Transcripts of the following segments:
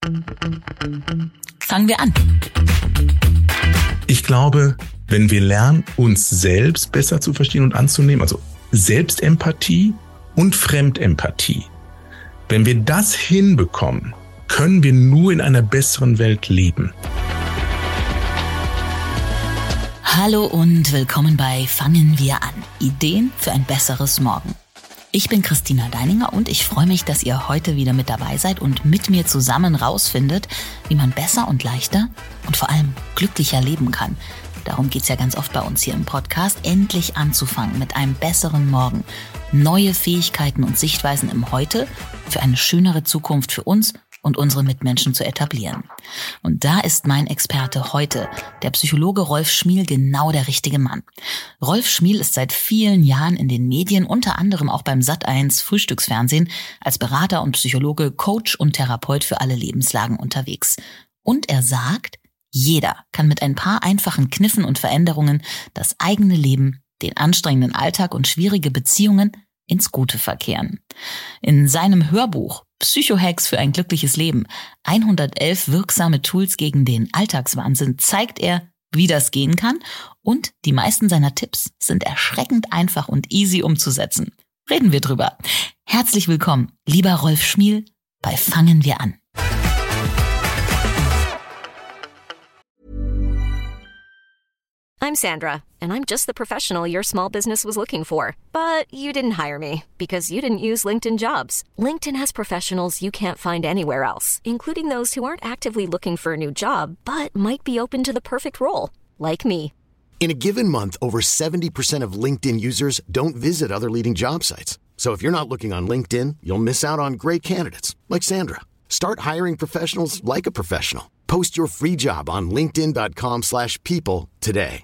Fangen wir an. Ich glaube, wenn wir lernen, uns selbst besser zu verstehen und anzunehmen, also Selbstempathie und Fremdempathie, wenn wir das hinbekommen, können wir nur in einer besseren Welt leben. Hallo und willkommen bei Fangen wir an. Ideen für ein besseres Morgen. Ich bin Christina Deininger und ich freue mich, dass ihr heute wieder mit dabei seid und mit mir zusammen rausfindet, wie man besser und leichter und vor allem glücklicher leben kann. Darum geht's ja ganz oft bei uns hier im Podcast, endlich anzufangen mit einem besseren Morgen. Neue Fähigkeiten und Sichtweisen im Heute für eine schönere Zukunft für uns und unsere Mitmenschen zu etablieren. Und da ist mein Experte heute, der Psychologe Rolf Schmiel, genau der richtige Mann. Rolf Schmiel ist seit vielen Jahren in den Medien, unter anderem auch beim Sat.1 Frühstücksfernsehen, als Berater und Psychologe, Coach und Therapeut für alle Lebenslagen unterwegs. Und er sagt, jeder kann mit ein paar einfachen Kniffen und Veränderungen das eigene Leben, den anstrengenden Alltag und schwierige Beziehungen ins Gute verkehren. In seinem Hörbuch Psycho-Hacks für ein glückliches Leben, 111 wirksame Tools gegen den Alltagswahnsinn, zeigt er, wie das gehen kann, und die meisten seiner Tipps sind erschreckend einfach und easy umzusetzen. Reden wir drüber. Herzlich willkommen, lieber Rolf Schmiel, bei Fangen wir an. I'm Sandra, and I'm just the professional your small business was looking for. But you didn't hire me because you didn't use LinkedIn Jobs. LinkedIn has professionals you can't find anywhere else, including those who aren't actively looking for a new job, but might be open to the perfect role, like me. In a given month, over 70% of LinkedIn users don't visit other leading job sites. So if you're not looking on LinkedIn, you'll miss out on great candidates like Sandra. Start hiring professionals like a professional. Post your free job on linkedin.com/people today.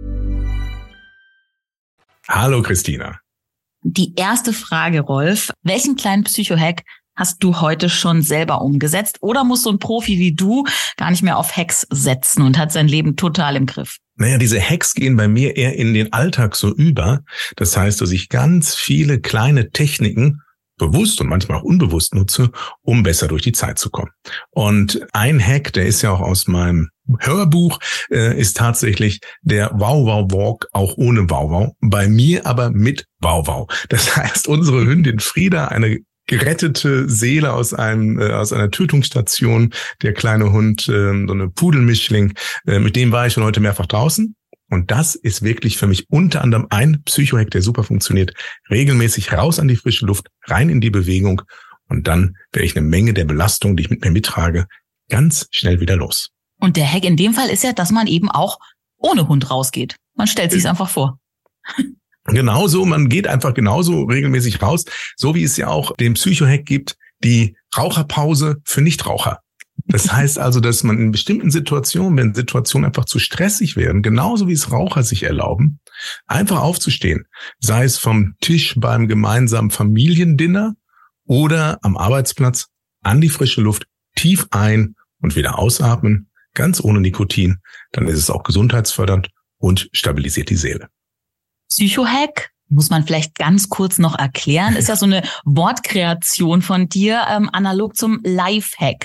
Hallo Christina. Die erste Frage, Rolf. Welchen kleinen Psycho-Hack hast du heute schon selber umgesetzt? Oder muss so ein Profi wie du gar nicht mehr auf Hacks setzen und hat sein Leben total im Griff? Naja, diese Hacks gehen bei mir eher in den Alltag so über. Das heißt, dass ich ganz viele kleine Techniken bewusst und manchmal auch unbewusst nutze, um besser durch die Zeit zu kommen. Und ein Hack, der ist ja auch aus meinem Hörbuch, ist tatsächlich der Wow-Wow-Walk, auch ohne Wow-Wow, bei mir aber mit Wow-Wow. Das heißt, unsere Hündin Frieda, eine gerettete Seele aus einer Tötungsstation, der kleine Hund, so eine Pudelmischling, mit dem war ich schon heute mehrfach draußen. Und das ist wirklich für mich unter anderem ein Psycho-Hack, der super funktioniert. Regelmäßig raus an die frische Luft, rein in die Bewegung, und dann werde ich eine Menge der Belastung, die ich mit mir mittrage, ganz schnell wieder los. Und der Hack in dem Fall ist ja, dass man eben auch ohne Hund rausgeht. Man stellt sich's einfach vor. Genauso, man geht einfach genauso regelmäßig raus, so wie es ja auch den Psycho-Hack gibt, die Raucherpause für Nichtraucher. Das heißt also, dass man in bestimmten Situationen, wenn Situationen einfach zu stressig werden, genauso wie es Raucher sich erlauben, einfach aufzustehen. Sei es vom Tisch beim gemeinsamen Familiendinner oder am Arbeitsplatz, an die frische Luft, tief ein und wieder ausatmen, ganz ohne Nikotin. Dann ist es auch gesundheitsfördernd und stabilisiert die Seele. Psycho-Hack, muss man vielleicht ganz kurz noch erklären, ist ja so eine Wortkreation von dir, analog zum Lifehack.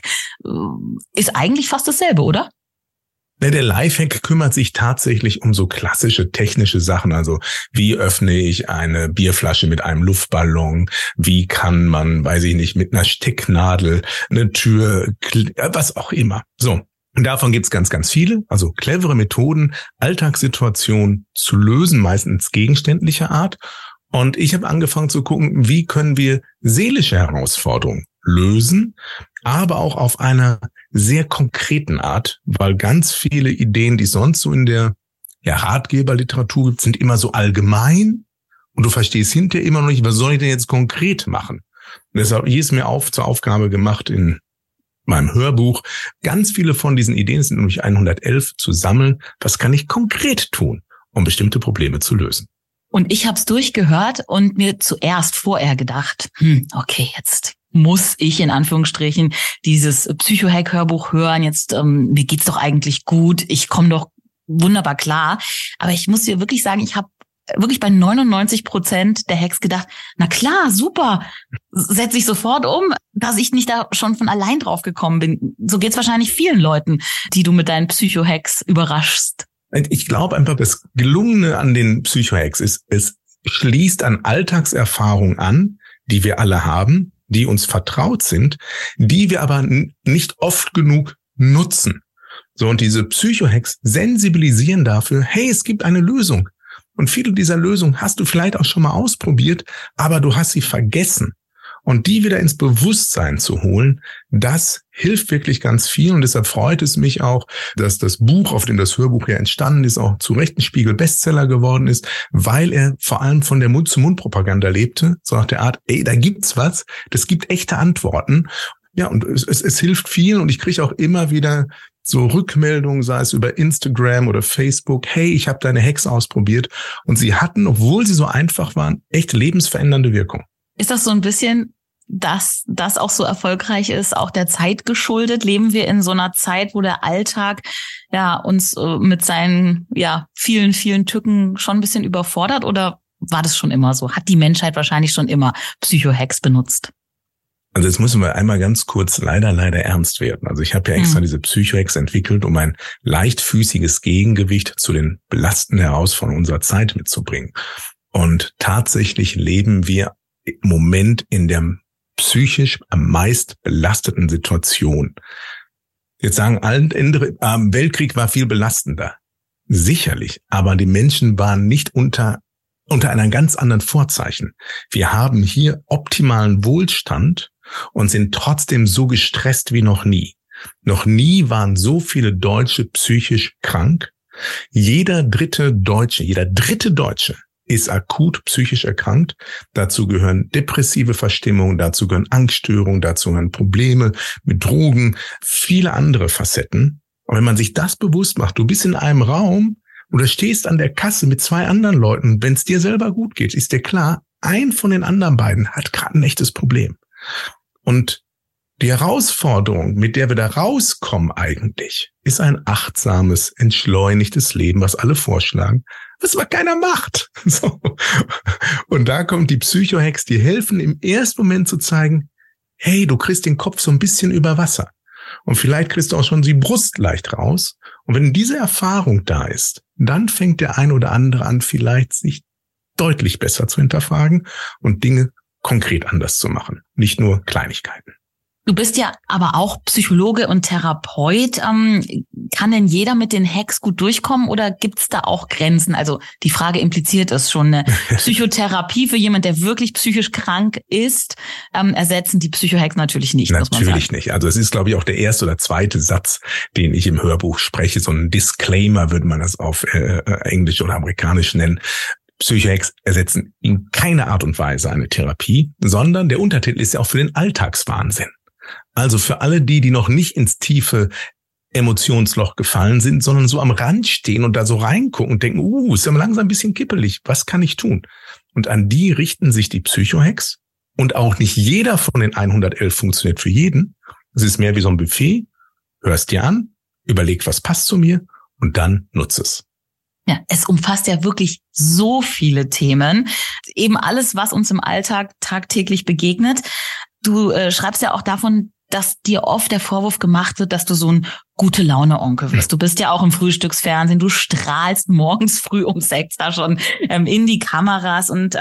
Ist eigentlich fast dasselbe, oder? Der Lifehack kümmert sich tatsächlich um so klassische technische Sachen, also wie öffne ich eine Bierflasche mit einem Luftballon, wie kann man, weiß ich nicht, mit einer Stecknadel eine Tür, was auch immer. So. Und davon gibt's ganz, ganz viele, also clevere Methoden, Alltagssituationen zu lösen, meistens gegenständlicher Art. Und ich habe angefangen zu gucken, wie können wir seelische Herausforderungen lösen, aber auch auf einer sehr konkreten Art, weil ganz viele Ideen, die sonst so in der Ratgeberliteratur gibt, sind immer so allgemein und du verstehst hinterher immer noch nicht, was soll ich denn jetzt konkret machen? Und deshalb hier ist mir zur Aufgabe gemacht, in meinem Hörbuch ganz viele von diesen Ideen, es sind nämlich 111, zu sammeln. Was kann ich konkret tun, um bestimmte Probleme zu lösen? Und ich habe es durchgehört und mir zuerst vorher gedacht, okay, jetzt muss ich in Anführungsstrichen dieses Psycho-Hack-Hörbuch hören. Jetzt mir geht's doch eigentlich gut, ich komme doch wunderbar klar. Aber ich muss dir wirklich sagen, ich habe wirklich bei 99% der Hacks gedacht, na klar, super, setze ich sofort um, dass ich nicht da schon von allein drauf gekommen bin. So geht's wahrscheinlich vielen Leuten, die du mit deinen Psycho-Hacks überraschst. Ich glaube einfach, das Gelungene an den Psycho-Hacks ist, es schließt an Alltagserfahrungen an, die wir alle haben, die uns vertraut sind, die wir aber nicht oft genug nutzen. So, und diese Psycho-Hacks sensibilisieren dafür, hey, es gibt eine Lösung. Und viele dieser Lösungen hast du vielleicht auch schon mal ausprobiert, aber du hast sie vergessen. Und die wieder ins Bewusstsein zu holen, das hilft wirklich ganz viel. Und deshalb freut es mich auch, dass das Buch, auf dem das Hörbuch ja entstanden ist, auch zu Recht ein Spiegel-Bestseller geworden ist, weil er vor allem von der Mund-zu-Mund-Propaganda lebte, so nach der Art, da gibt's was, das gibt echte Antworten. Ja, und es hilft viel und ich kriege auch immer wieder so Rückmeldungen, sei es über Instagram oder Facebook, hey, ich habe deine Hacks ausprobiert und sie hatten, obwohl sie so einfach waren, echt lebensverändernde Wirkung. Ist das so ein bisschen, dass das auch so erfolgreich ist, auch der Zeit geschuldet? Leben wir in so einer Zeit, wo der Alltag uns mit seinen vielen, vielen Tücken schon ein bisschen überfordert oder war das schon immer so? Hat die Menschheit wahrscheinlich schon immer Psycho-Hacks benutzt? Also jetzt müssen wir einmal ganz kurz leider ernst werden. Also ich habe ja extra diese Psycho-Hacks entwickelt, um ein leichtfüßiges Gegengewicht zu den belastenden Herausforderungen unserer Zeit mitzubringen. Und tatsächlich leben wir im Moment in der psychisch am meist belasteten Situation. Jetzt sagen alle, Weltkrieg war viel belastender. Sicherlich, aber die Menschen waren nicht unter einer ganz anderen Vorzeichen. Wir haben hier optimalen Wohlstand und sind trotzdem so gestresst wie noch nie. Noch nie waren so viele Deutsche psychisch krank. Jeder dritte Deutsche ist akut psychisch erkrankt. Dazu gehören depressive Verstimmungen, dazu gehören Angststörungen, dazu gehören Probleme mit Drogen, viele andere Facetten. Und wenn man sich das bewusst macht, du bist in einem Raum oder stehst an der Kasse mit 2 anderen Leuten, wenn es dir selber gut geht, ist dir klar, ein von den anderen beiden hat gerade ein echtes Problem. Und die Herausforderung, mit der wir da rauskommen eigentlich, ist ein achtsames, entschleunigtes Leben, was alle vorschlagen, was aber keiner macht. So. Und da kommen die Psycho-Hacks, die helfen im ersten Moment zu zeigen, hey, du kriegst den Kopf so ein bisschen über Wasser. Und vielleicht kriegst du auch schon die Brust leicht raus. Und wenn diese Erfahrung da ist, dann fängt der ein oder andere an, vielleicht sich deutlich besser zu hinterfragen und Dinge konkret anders zu machen. Nicht nur Kleinigkeiten. Du bist ja aber auch Psychologe und Therapeut. Kann denn jeder mit den Hacks gut durchkommen oder gibt's da auch Grenzen? Also die Frage impliziert es schon. Eine Psychotherapie für jemand, der wirklich psychisch krank ist, ersetzen die Psycho-Hacks natürlich nicht. Natürlich nicht. Also es ist, glaube ich, auch der erste oder zweite Satz, den ich im Hörbuch spreche. So ein Disclaimer würde man das auf Englisch oder Amerikanisch nennen. Psycho-Hacks ersetzen in keiner Art und Weise eine Therapie, sondern der Untertitel ist ja auch für den Alltagswahnsinn. Also für alle die noch nicht ins tiefe Emotionsloch gefallen sind, sondern so am Rand stehen und da so reingucken und denken, ist ja langsam ein bisschen kippelig, was kann ich tun? Und an die richten sich die Psycho-Hacks und auch nicht jeder von den 111 funktioniert für jeden. Es ist mehr wie so ein Buffet, hörst dir an, überleg, was passt zu mir und dann nutze es. Ja, es umfasst ja wirklich so viele Themen, eben alles, was uns im Alltag tagtäglich begegnet. Du schreibst ja auch davon, dass dir oft der Vorwurf gemacht wird, dass du so ein Gute-Laune-Onkel bist. Du bist ja auch im Frühstücksfernsehen, du strahlst morgens früh um 6 da schon in die Kameras und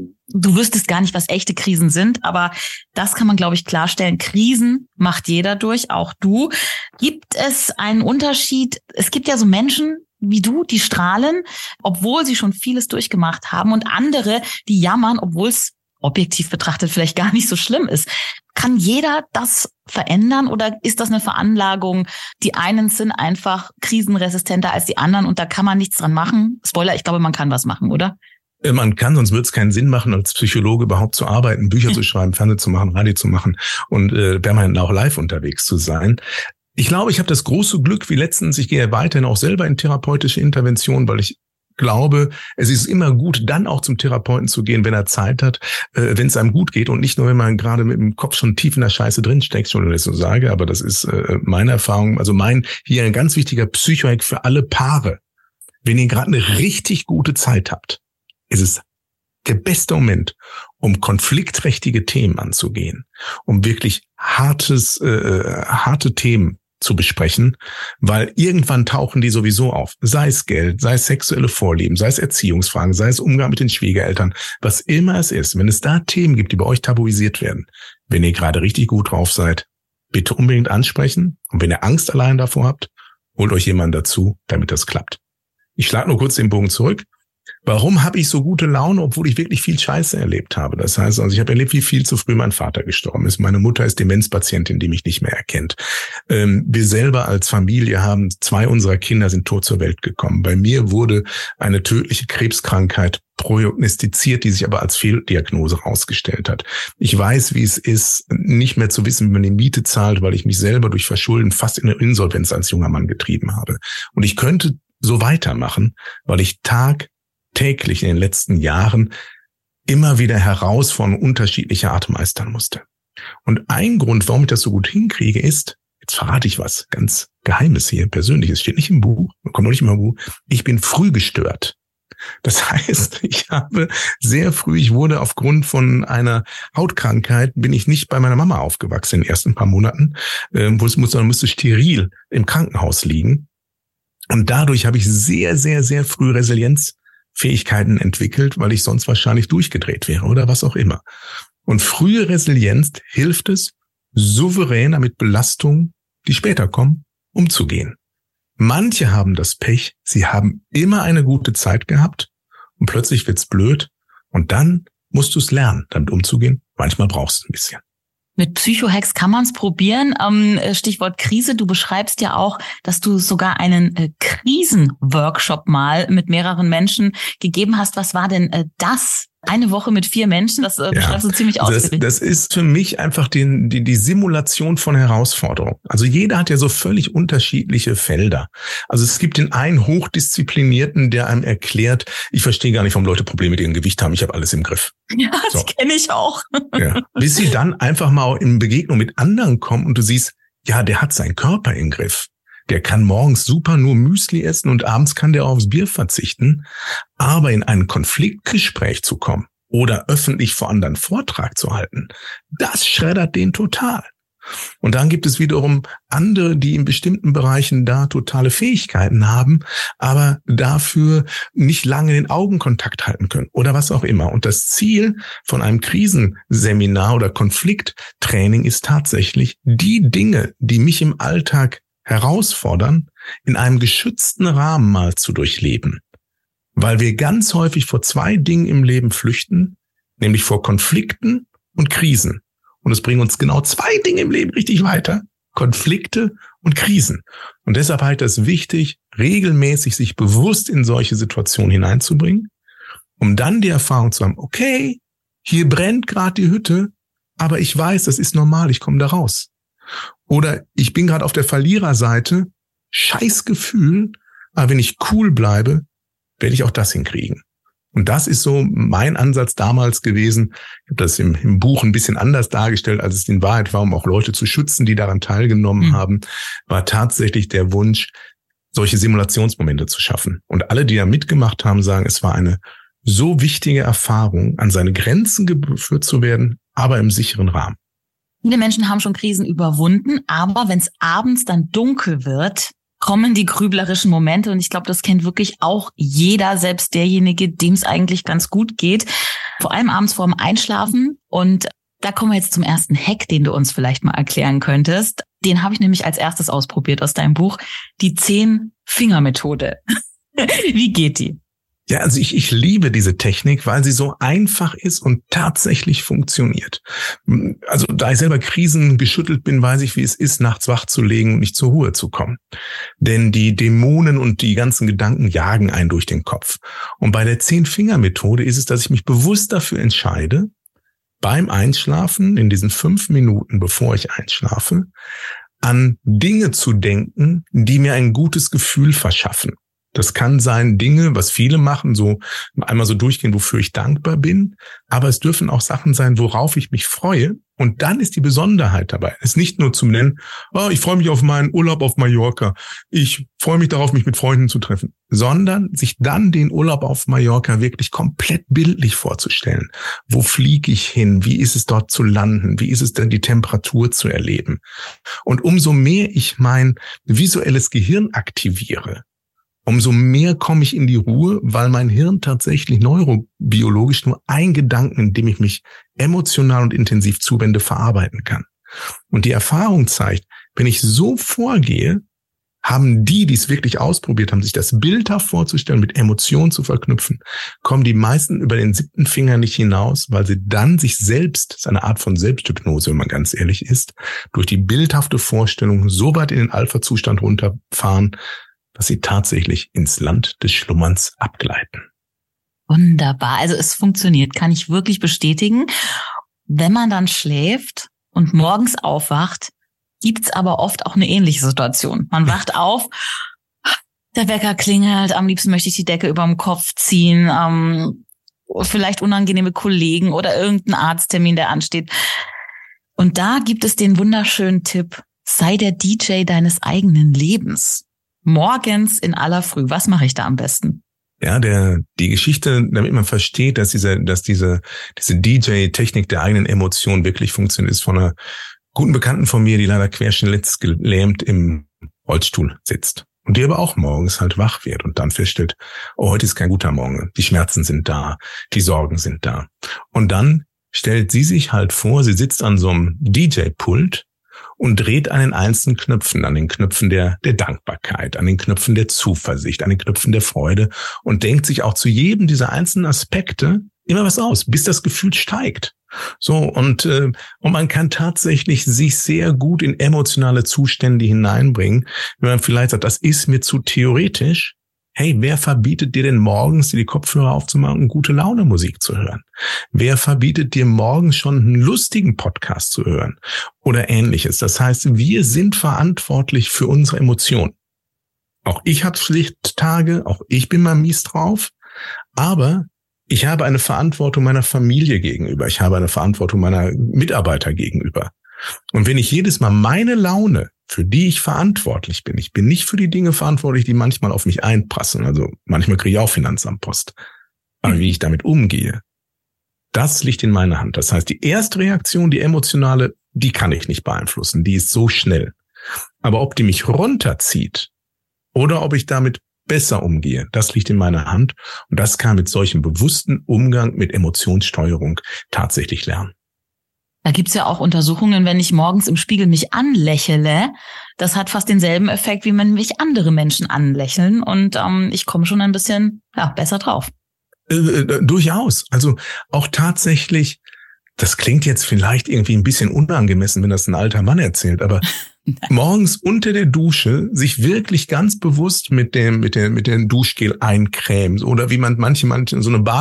du wüsstest gar nicht, was echte Krisen sind, aber das kann man, glaube ich, klarstellen. Krisen macht jeder durch, auch du. Gibt es einen Unterschied? Es gibt ja so Menschen wie du, die strahlen, obwohl sie schon vieles durchgemacht haben und andere, die jammern, obwohl es objektiv betrachtet vielleicht gar nicht so schlimm ist. Kann jeder das verändern oder ist das eine Veranlagung? Die einen sind einfach krisenresistenter als die anderen und da kann man nichts dran machen. Spoiler, ich glaube, man kann was machen, oder? Man kann, sonst würde es keinen Sinn machen, als Psychologe überhaupt zu arbeiten, Bücher zu schreiben, Fernsehen zu machen, Radio zu machen und permanent auch live unterwegs zu sein. Ich glaube, ich habe das große Glück, wie letztens, ich gehe weiterhin auch selber in therapeutische Intervention, weil ich glaube, es ist immer gut, dann auch zum Therapeuten zu gehen, wenn er Zeit hat, wenn es einem gut geht und nicht nur, wenn man gerade mit dem Kopf schon tief in der Scheiße drinsteckt, schon, wenn ich so sage, aber das ist meine Erfahrung, also hier ein ganz wichtiger Psycho-Hack für alle Paare. Wenn ihr gerade eine richtig gute Zeit habt, ist es der beste Moment, um konfliktträchtige Themen anzugehen, um wirklich harte Themen zu besprechen, weil irgendwann tauchen die sowieso auf. Sei es Geld, sei es sexuelle Vorlieben, sei es Erziehungsfragen, sei es Umgang mit den Schwiegereltern, was immer es ist. Wenn es da Themen gibt, die bei euch tabuisiert werden, wenn ihr gerade richtig gut drauf seid, bitte unbedingt ansprechen. Und wenn ihr Angst allein davor habt, holt euch jemanden dazu, damit das klappt. Ich schlage nur kurz den Bogen zurück. Warum habe ich so gute Laune, obwohl ich wirklich viel Scheiße erlebt habe? Das heißt, also ich habe erlebt, wie viel zu früh mein Vater gestorben ist. Meine Mutter ist Demenzpatientin, die mich nicht mehr erkennt. Wir selber als Familie haben 2 unserer Kinder sind tot zur Welt gekommen. Bei mir wurde eine tödliche Krebskrankheit prognostiziert, die sich aber als Fehldiagnose herausgestellt hat. Ich weiß, wie es ist, nicht mehr zu wissen, wie man die Miete zahlt, weil ich mich selber durch Verschulden fast in eine Insolvenz als junger Mann getrieben habe. Und ich könnte so weitermachen, weil ich täglich in den letzten Jahren immer wieder Herausforderungen unterschiedlicher Art meistern musste. Und ein Grund, warum ich das so gut hinkriege, ist, jetzt verrate ich was ganz Geheimes hier, Persönliches, steht nicht im Buch, kommt noch nicht im Buch, ich bin früh gestört. Das heißt, ich wurde aufgrund von einer Hautkrankheit, bin ich nicht bei meiner Mama aufgewachsen in den ersten paar Monaten, musste steril im Krankenhaus liegen. Und dadurch habe ich sehr, sehr, sehr früh Resilienzfähigkeiten entwickelt, weil ich sonst wahrscheinlich durchgedreht wäre oder was auch immer. Und frühe Resilienz hilft es, souveräner mit Belastungen, die später kommen, umzugehen. Manche haben das Pech, sie haben immer eine gute Zeit gehabt und plötzlich wird's blöd und dann musst du es lernen, damit umzugehen. Manchmal brauchst du ein bisschen. Mit Psycho-Hacks kann man es probieren. Stichwort Krise. Du beschreibst ja auch, dass du sogar einen Krisenworkshop mal mit mehreren Menschen gegeben hast. Was war denn das? Eine Woche mit 4 Menschen, das beschreibst du ziemlich ausführlich. Das ist für mich einfach die Simulation von Herausforderungen. Also jeder hat ja so völlig unterschiedliche Felder. Also es gibt den einen Hochdisziplinierten, der einem erklärt, ich verstehe gar nicht, warum Leute Probleme mit ihrem Gewicht haben, ich habe alles im Griff. Ja, das kenne ich auch. Ja. Bis sie dann einfach mal in Begegnung mit anderen kommen und du siehst, ja, der hat seinen Körper im Griff. Der kann morgens super nur Müsli essen und abends kann der aufs Bier verzichten. Aber in ein Konfliktgespräch zu kommen oder öffentlich vor anderen Vortrag zu halten, das schreddert den total. Und dann gibt es wiederum andere, die in bestimmten Bereichen da totale Fähigkeiten haben, aber dafür nicht lange den Augenkontakt halten können oder was auch immer. Und das Ziel von einem Krisenseminar oder Konflikttraining ist tatsächlich, die Dinge, die mich im Alltag herausfordern, in einem geschützten Rahmen mal zu durchleben. Weil wir ganz häufig vor 2 Dingen im Leben flüchten, nämlich vor Konflikten und Krisen. Und es bringen uns genau 2 Dinge im Leben richtig weiter, Konflikte und Krisen. Und deshalb halte ich es wichtig, regelmäßig sich bewusst in solche Situationen hineinzubringen, um dann die Erfahrung zu haben, okay, hier brennt gerade die Hütte, aber ich weiß, das ist normal, ich komme da raus. Oder ich bin gerade auf der Verliererseite, scheiß Gefühl, aber wenn ich cool bleibe, werde ich auch das hinkriegen. Und das ist so mein Ansatz damals gewesen. Ich habe das im Buch ein bisschen anders dargestellt, als es in Wahrheit war, um auch Leute zu schützen, die daran teilgenommen haben, war tatsächlich der Wunsch, solche Simulationsmomente zu schaffen. Und alle, die da mitgemacht haben, sagen, es war eine so wichtige Erfahrung, an seine Grenzen geführt zu werden, aber im sicheren Rahmen. Viele Menschen haben schon Krisen überwunden, aber wenn es abends dann dunkel wird, kommen die grüblerischen Momente. Und ich glaube, das kennt wirklich auch jeder, selbst derjenige, dem es eigentlich ganz gut geht. Vor allem abends vorm Einschlafen. Und da kommen wir jetzt zum ersten Hack, den du uns vielleicht mal erklären könntest. Den habe ich nämlich als erstes ausprobiert aus deinem Buch. Die 10-Finger-Methode. Wie geht die? Ja, also ich liebe diese Technik, weil sie so einfach ist und tatsächlich funktioniert. Also da ich selber krisengeschüttelt bin, weiß ich, wie es ist, nachts wach zu legen und nicht zur Ruhe zu kommen. Denn die Dämonen und die ganzen Gedanken jagen einen durch den Kopf. Und bei der 10-Finger-Methode ist es, dass ich mich bewusst dafür entscheide, beim Einschlafen, in diesen 5 Minuten, bevor ich einschlafe, an Dinge zu denken, die mir ein gutes Gefühl verschaffen. Das kann sein Dinge, was viele machen, so einmal so durchgehen, wofür ich dankbar bin. Aber es dürfen auch Sachen sein, worauf ich mich freue. Und dann ist die Besonderheit dabei. Es ist nicht nur zu nennen, ich freue mich auf meinen Urlaub auf Mallorca. Ich freue mich darauf, mich mit Freunden zu treffen. Sondern sich dann den Urlaub auf Mallorca wirklich komplett bildlich vorzustellen. Wo fliege ich hin? Wie ist es dort zu landen? Wie ist es denn, die Temperatur zu erleben? Und umso mehr ich mein visuelles Gehirn aktiviere, umso mehr komme ich in die Ruhe, weil mein Hirn tatsächlich neurobiologisch nur einen Gedanken, in dem ich mich emotional und intensiv zuwende, verarbeiten kann. Und die Erfahrung zeigt, wenn ich so vorgehe, haben die es wirklich ausprobiert haben, sich das bildhaft vorzustellen, mit Emotionen zu verknüpfen, kommen die meisten über den 7. Finger nicht hinaus, weil sie dann sich selbst, das ist eine Art von Selbsthypnose, wenn man ganz ehrlich ist, durch die bildhafte Vorstellung so weit in den Alpha-Zustand runterfahren, dass sie tatsächlich ins Land des Schlummerns abgleiten. Wunderbar. Also es funktioniert, kann ich wirklich bestätigen. Wenn man dann schläft und morgens aufwacht, gibt's aber oft auch eine ähnliche Situation. Man wacht auf, der Wecker klingelt, am liebsten möchte ich die Decke über dem Kopf ziehen, vielleicht unangenehme Kollegen oder irgendein Arzttermin, der ansteht. Und da gibt es den wunderschönen Tipp, sei der DJ deines eigenen Lebens. Morgens in aller Früh. Was mache ich da am besten? Ja, die Geschichte, damit man versteht, dass diese DJ-Technik der eigenen Emotionen wirklich funktioniert, ist von einer guten Bekannten von mir, die leider querschnittsgelähmt im Rollstuhl sitzt. Und die aber auch morgens halt wach wird und dann feststellt, heute ist kein guter Morgen. Die Schmerzen sind da, die Sorgen sind da. Und dann stellt sie sich halt vor, sie sitzt an so einem DJ-Pult und dreht an den einzelnen Knöpfen, an den Knöpfen der Dankbarkeit, an den Knöpfen der Zuversicht, an den Knöpfen der Freude und denkt sich auch zu jedem dieser einzelnen Aspekte immer was aus, bis das Gefühl steigt. So, und man kann tatsächlich sich sehr gut in emotionale Zustände hineinbringen, wenn man vielleicht sagt, das ist mir zu theoretisch. Hey, wer verbietet dir denn morgens, dir die Kopfhörer aufzumachen und gute Laune Musik zu hören? Wer verbietet dir morgens schon einen lustigen Podcast zu hören oder Ähnliches? Das heißt, wir sind verantwortlich für unsere Emotionen. Auch ich habe schlechte Tage, auch ich bin mal mies drauf, aber ich habe eine Verantwortung meiner Familie gegenüber. Ich habe eine Verantwortung meiner Mitarbeiter gegenüber. Und wenn ich jedes Mal meine Laune, für die ich verantwortlich bin, ich bin nicht für die Dinge verantwortlich, die manchmal auf mich einprassen. Also manchmal kriege ich auch Finanzamtpost. Aber wie ich damit umgehe, das liegt in meiner Hand. Das heißt, die erste Reaktion, die emotionale, die kann ich nicht beeinflussen. Die ist so schnell. Aber ob die mich runterzieht oder ob ich damit besser umgehe, das liegt in meiner Hand. Und das kann mit solchem bewussten Umgang mit Emotionssteuerung tatsächlich lernen. Da gibt's ja auch Untersuchungen, wenn ich morgens im Spiegel mich anlächle, das hat fast denselben Effekt, wie wenn mich andere Menschen anlächeln und ich komme schon ein bisschen besser drauf. Durchaus. Also auch tatsächlich, das klingt jetzt vielleicht irgendwie ein bisschen unangemessen, wenn das ein alter Mann erzählt, aber morgens unter der Dusche sich wirklich ganz bewusst mit dem Duschgel eincremen oder wie manche so eine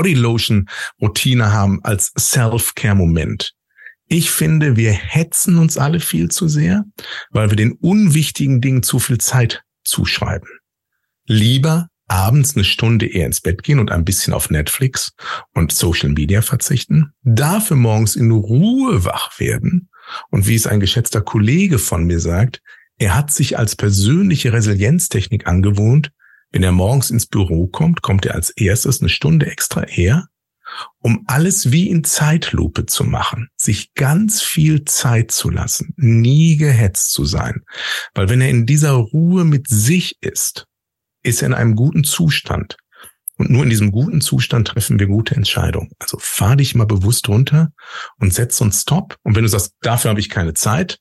Bodylotion-Routine haben als Self-Care-Moment. Ich finde, wir hetzen uns alle viel zu sehr, weil wir den unwichtigen Dingen zu viel Zeit zuschreiben. Lieber abends eine Stunde eher ins Bett gehen und ein bisschen auf Netflix und Social Media verzichten, dafür morgens in Ruhe wach werden. Und wie es ein geschätzter Kollege von mir sagt, er hat sich als persönliche Resilienztechnik angewohnt, wenn er morgens ins Büro kommt, kommt er als erstes eine Stunde extra eher, um alles wie in Zeitlupe zu machen, sich ganz viel Zeit zu lassen, nie gehetzt zu sein. Weil wenn er in dieser Ruhe mit sich ist er in einem guten Zustand. Und nur in diesem guten Zustand treffen wir gute Entscheidungen. Also fahr dich mal bewusst runter und setz so einen Stop. Und wenn du sagst, dafür habe ich keine Zeit,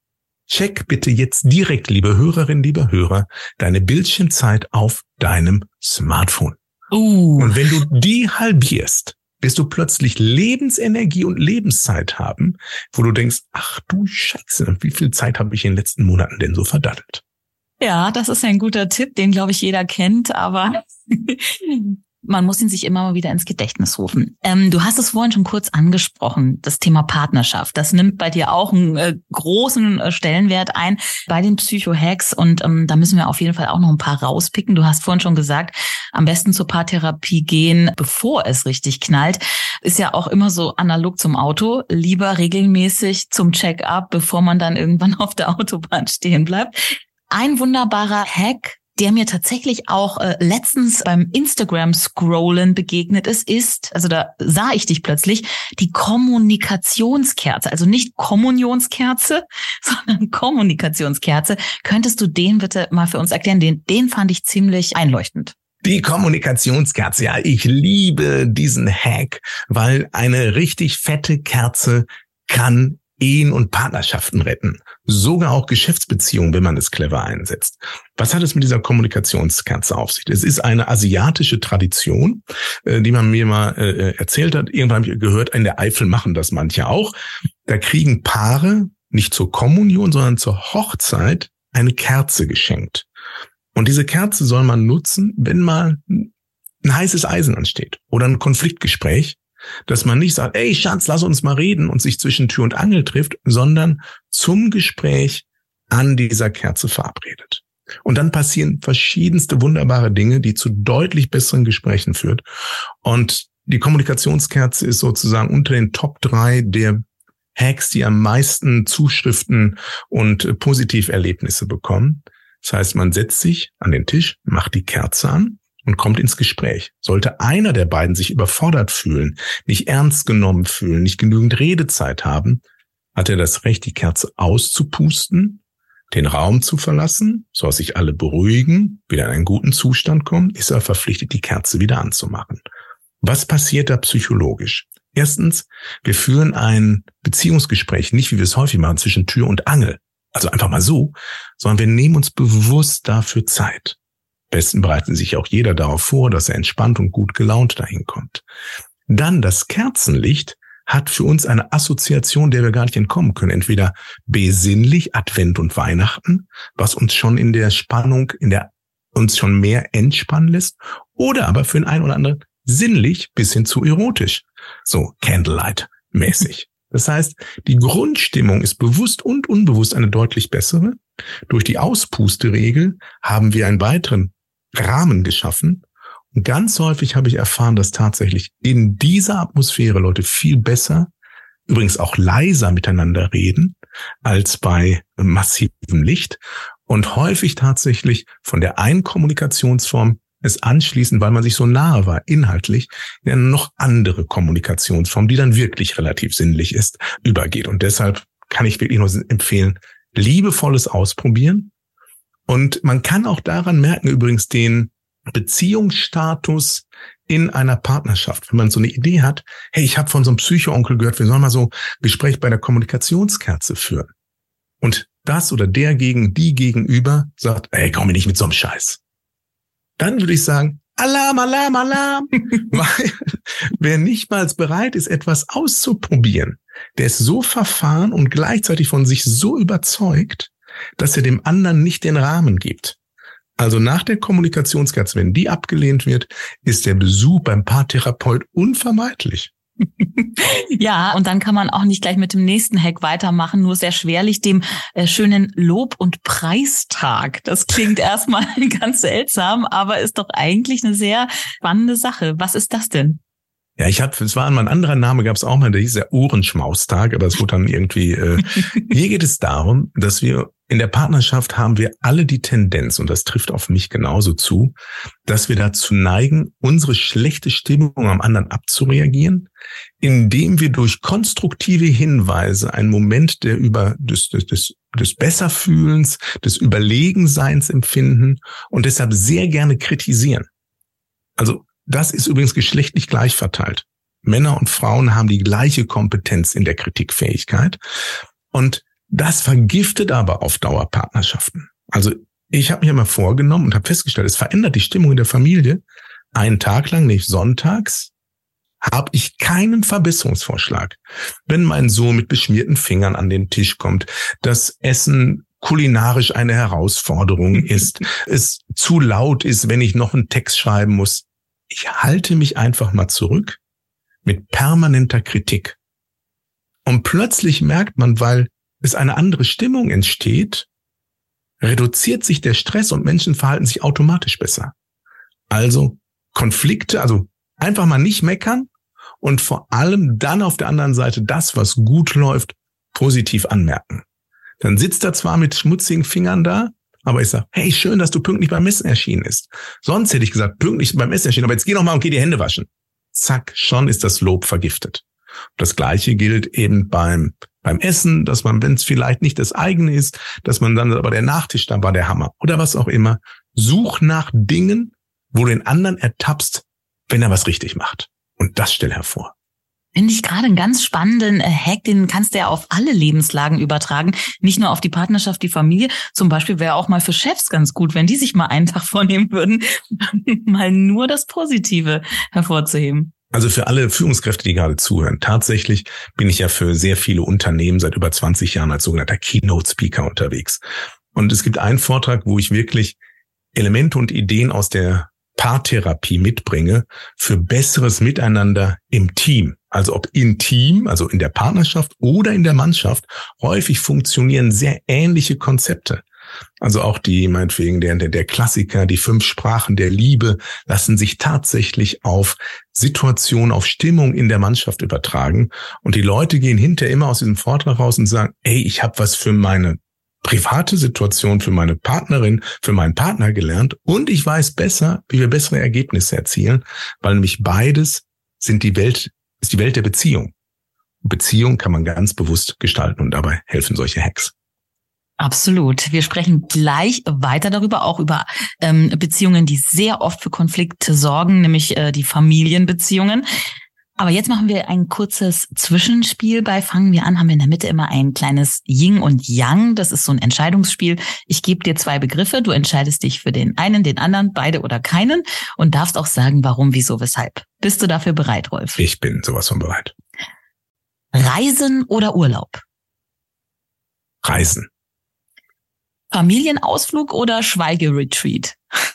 check bitte jetzt direkt, liebe Hörerin, lieber Hörer, deine Bildschirmzeit auf deinem Smartphone. Und wenn du die halbierst, wirst du plötzlich Lebensenergie und Lebenszeit haben, wo du denkst, ach du Scheiße, wie viel Zeit habe ich in den letzten Monaten denn so verdattelt? Ja, das ist ein guter Tipp, den, glaube ich, jeder kennt, aber man muss ihn sich immer mal wieder ins Gedächtnis rufen. Du hast es vorhin schon kurz angesprochen, das Thema Partnerschaft. Das nimmt bei dir auch einen großen Stellenwert ein bei den Psycho-Hacks und da müssen wir auf jeden Fall auch noch ein paar rauspicken. Du hast vorhin schon gesagt, am besten zur Paartherapie gehen, bevor es richtig knallt. Ist ja auch immer so analog zum Auto. Lieber regelmäßig zum Check-up, bevor man dann irgendwann auf der Autobahn stehen bleibt. Ein wunderbarer Hack, der mir tatsächlich auch letztens beim Instagram-Scrollen begegnet ist, also da sah ich dich plötzlich, die Kommunikationskerze. Also nicht Kommunionskerze, sondern Kommunikationskerze. Könntest du den bitte mal für uns erklären? Den fand ich ziemlich einleuchtend. Die Kommunikationskerze, ja, ich liebe diesen Hack, weil eine richtig fette Kerze kann Ehen und Partnerschaften retten. Sogar auch Geschäftsbeziehungen, wenn man es clever einsetzt. Was hat es mit dieser Kommunikationskerze auf sich? Es ist eine asiatische Tradition, die man mir mal erzählt hat. Irgendwann habe ich gehört, in der Eifel machen das manche auch. Da kriegen Paare nicht zur Kommunion, sondern zur Hochzeit eine Kerze geschenkt. Und diese Kerze soll man nutzen, wenn mal ein heißes Eisen ansteht oder ein Konfliktgespräch, dass man nicht sagt, ey Schatz, lass uns mal reden und sich zwischen Tür und Angel trifft, sondern zum Gespräch an dieser Kerze verabredet. Und dann passieren verschiedenste wunderbare Dinge, die zu deutlich besseren Gesprächen führt. Und die Kommunikationskerze ist sozusagen unter den Top 3 der Hacks, die am meisten Zuschriften und Positiverlebnisse bekommen. Das heißt, man setzt sich an den Tisch, macht die Kerze an und kommt ins Gespräch. Sollte einer der beiden sich überfordert fühlen, nicht ernst genommen fühlen, nicht genügend Redezeit haben, hat er das Recht, die Kerze auszupusten, den Raum zu verlassen, sodass sich alle beruhigen, wieder in einen guten Zustand kommen, ist er verpflichtet, die Kerze wieder anzumachen. Was passiert da psychologisch? Erstens, wir führen ein Beziehungsgespräch, nicht wie wir es häufig machen, zwischen Tür und Angel, also einfach mal so, sondern wir nehmen uns bewusst dafür Zeit. Am besten bereiten sich auch jeder darauf vor, dass er entspannt und gut gelaunt dahin kommt. Dann das Kerzenlicht hat für uns eine Assoziation, der wir gar nicht entkommen können. Entweder besinnlich, Advent und Weihnachten, was uns schon in der Spannung, uns schon mehr entspannen lässt, oder aber für den einen oder anderen sinnlich bis hin zu erotisch. So Candlelight-mäßig. Das heißt, die Grundstimmung ist bewusst und unbewusst eine deutlich bessere. Durch die Auspusteregel haben wir einen weiteren Rahmen geschaffen. Und ganz häufig habe ich erfahren, dass tatsächlich in dieser Atmosphäre Leute viel besser, übrigens auch leiser miteinander reden, als bei massivem Licht. Und häufig tatsächlich von der einen Kommunikationsform es anschließend, weil man sich so nahe war, inhaltlich, in eine noch andere Kommunikationsform, die dann wirklich relativ sinnlich ist, übergeht. Und deshalb kann ich wirklich nur empfehlen, liebevolles Ausprobieren. Und man kann auch daran merken, übrigens den Beziehungsstatus in einer Partnerschaft. Wenn man so eine Idee hat, hey, ich habe von so einem Psycho-Onkel gehört, wir sollen mal so ein Gespräch bei der Kommunikationskerze führen. Und das oder der die gegenüber sagt, ey, komm mir nicht mit so einem Scheiß. Dann würde ich sagen, Alarm, Alarm, Alarm. Weil wer nicht mal bereit ist, etwas auszuprobieren, der ist so verfahren und gleichzeitig von sich so überzeugt, dass er dem anderen nicht den Rahmen gibt. Also nach der Kommunikationskerze, wenn die abgelehnt wird, ist der Besuch beim Paartherapeut unvermeidlich. Ja, und dann kann man auch nicht gleich mit dem nächsten Hack weitermachen, nur sehr schwerlich dem schönen Lob- und Preistag. Das klingt erstmal ganz seltsam, aber ist doch eigentlich eine sehr spannende Sache. Was ist das denn? Ja, es war mal ein anderer Name, gab es auch mal, der hieß der Ohrenschmaustag, aber es wurde dann irgendwie, hier geht es darum, dass wir in der Partnerschaft haben wir alle die Tendenz, und das trifft auf mich genauso zu, dass wir dazu neigen, unsere schlechte Stimmung am anderen abzureagieren, indem wir durch konstruktive Hinweise einen Moment des Besserfühlens, des Überlegenseins empfinden und deshalb sehr gerne kritisieren. Also, das ist übrigens geschlechtlich gleich verteilt. Männer und Frauen haben die gleiche Kompetenz in der Kritikfähigkeit. Und das vergiftet aber auf Dauer Partnerschaften. Also ich habe mir mal vorgenommen und habe festgestellt, es verändert die Stimmung in der Familie. Einen Tag lang, nicht sonntags, habe ich keinen Verbesserungsvorschlag. Wenn mein Sohn mit beschmierten Fingern an den Tisch kommt, das Essen kulinarisch eine Herausforderung ist, es zu laut ist, wenn ich noch einen Text schreiben muss. ich halte mich einfach mal zurück mit permanenter Kritik. Und plötzlich merkt man, weil es eine andere Stimmung entsteht, reduziert sich der Stress und Menschen verhalten sich automatisch besser. Also Konflikte, also einfach mal nicht meckern und vor allem dann auf der anderen Seite das, was gut läuft, positiv anmerken. Dann sitzt er zwar mit schmutzigen Fingern da, aber ich sage, hey, schön, dass du pünktlich beim Essen erschienen bist. Sonst hätte ich gesagt, pünktlich beim Essen erschienen, aber jetzt geh noch mal und geh die Hände waschen. Zack, schon ist das Lob vergiftet. Das Gleiche gilt eben beim Essen, dass man, wenn es vielleicht nicht das eigene ist, dass man dann, aber der Nachtisch, da war der Hammer oder was auch immer. Such nach Dingen, wo du den anderen ertappst, wenn er was richtig macht. Und das stell hervor. Finde ich gerade einen ganz spannenden Hack, den kannst du ja auf alle Lebenslagen übertragen, nicht nur auf die Partnerschaft, die Familie. Zum Beispiel wäre auch mal für Chefs ganz gut, wenn die sich mal einen Tag vornehmen würden, mal nur das Positive hervorzuheben. Also für alle Führungskräfte, die gerade zuhören, tatsächlich bin ich ja für sehr viele Unternehmen seit über 20 Jahren als sogenannter Keynote-Speaker unterwegs. Und es gibt einen Vortrag, wo ich wirklich Elemente und Ideen aus der Paartherapie mitbringe für besseres Miteinander im Team. Also ob im Team, also in der Partnerschaft oder in der Mannschaft, häufig funktionieren sehr ähnliche Konzepte. Also auch meinetwegen der Klassiker, die 5 Sprachen der Liebe, lassen sich tatsächlich auf Situationen, auf Stimmung in der Mannschaft übertragen. Und die Leute gehen hinterher immer aus diesem Vortrag raus und sagen, ey, ich habe was für meine private Situation, für meine Partnerin, für meinen Partner gelernt und ich weiß besser, wie wir bessere Ergebnisse erzielen, weil nämlich beides ist die Welt der Beziehung. Beziehung kann man ganz bewusst gestalten und dabei helfen solche Hacks. Absolut. Wir sprechen gleich weiter darüber, auch über Beziehungen, die sehr oft für Konflikte sorgen, nämlich die Familienbeziehungen. Aber jetzt machen wir ein kurzes Zwischenspiel. Bei Fangen wir an haben wir in der Mitte immer ein kleines Yin und Yang. Das ist so ein Entscheidungsspiel. Ich gebe dir 2 Begriffe. Du entscheidest dich für den einen, den anderen, beide oder keinen und darfst auch sagen, warum, wieso, weshalb. Bist du dafür bereit, Rolf? Ich bin sowas von bereit. Reisen oder Urlaub? Reisen. Familienausflug oder Schweigeretreat?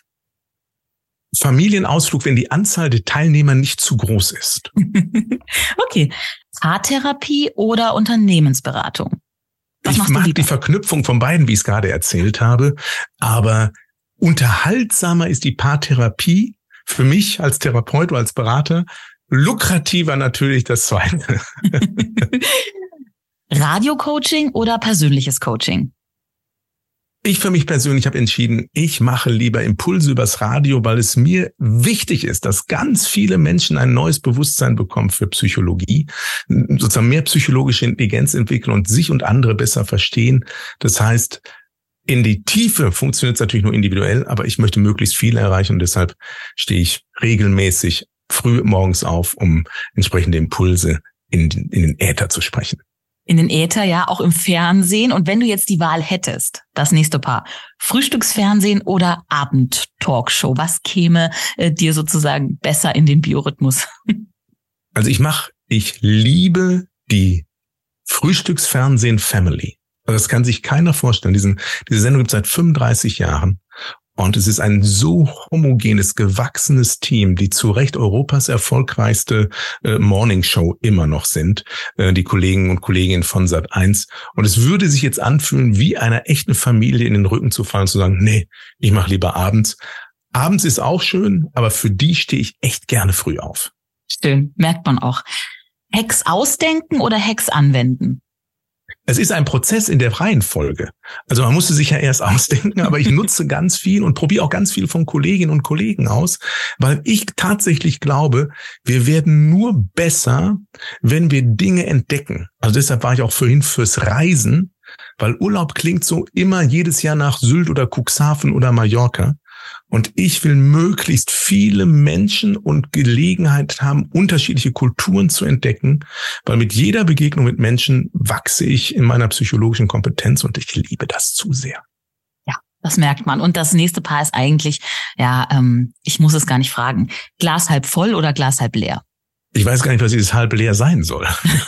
Familienausflug, wenn die Anzahl der Teilnehmer nicht zu groß ist. Okay. Paartherapie oder Unternehmensberatung? Was machst du lieber? Ich mag die Verknüpfung von beiden, wie ich es gerade erzählt habe. Aber unterhaltsamer ist die Paartherapie für mich als Therapeut oder als Berater. Lukrativer natürlich das Zweite. Radiocoaching oder persönliches Coaching? Ich für mich persönlich habe entschieden, ich mache lieber Impulse übers Radio, weil es mir wichtig ist, dass ganz viele Menschen ein neues Bewusstsein bekommen für Psychologie, sozusagen mehr psychologische Intelligenz entwickeln und sich und andere besser verstehen. Das heißt, in die Tiefe funktioniert es natürlich nur individuell, aber ich möchte möglichst viel erreichen und deshalb stehe ich regelmäßig früh morgens auf, um entsprechende Impulse in den Äther zu sprechen. In den Äther, ja, auch im Fernsehen. Und wenn du jetzt die Wahl hättest, das nächste Paar, Frühstücksfernsehen oder Abend-Talkshow, was käme dir sozusagen besser in den Biorhythmus? Also ich liebe die Frühstücksfernsehen-Family. Also das kann sich keiner vorstellen. Diese Sendung gibt es seit 35 Jahren. Und es ist ein so homogenes, gewachsenes Team, die zu Recht Europas erfolgreichste Morningshow immer noch sind, die Kollegen und Kolleginnen von Sat.1. Und es würde sich jetzt anfühlen, wie einer echten Familie in den Rücken zu fallen und zu sagen, nee, ich mache lieber abends. Abends ist auch schön, aber für die stehe ich echt gerne früh auf. Schön, merkt man auch. Hacks ausdenken oder Hacks anwenden? Es ist ein Prozess in der Reihenfolge. Also man musste sich ja erst ausdenken, aber ich nutze ganz viel und probiere auch ganz viel von Kolleginnen und Kollegen aus, weil ich tatsächlich glaube, wir werden nur besser, wenn wir Dinge entdecken. Also deshalb war ich auch vorhin fürs Reisen, weil Urlaub klingt so immer jedes Jahr nach Sylt oder Cuxhaven oder Mallorca. Und ich will möglichst viele Menschen und Gelegenheit haben, unterschiedliche Kulturen zu entdecken, weil mit jeder Begegnung mit Menschen wachse ich in meiner psychologischen Kompetenz und ich liebe das zu sehr. Ja, das merkt man. Und das nächste Paar ist eigentlich, ich muss es gar nicht fragen, Glas halb voll oder Glas halb leer? Ich weiß gar nicht, was dieses halb leer sein soll.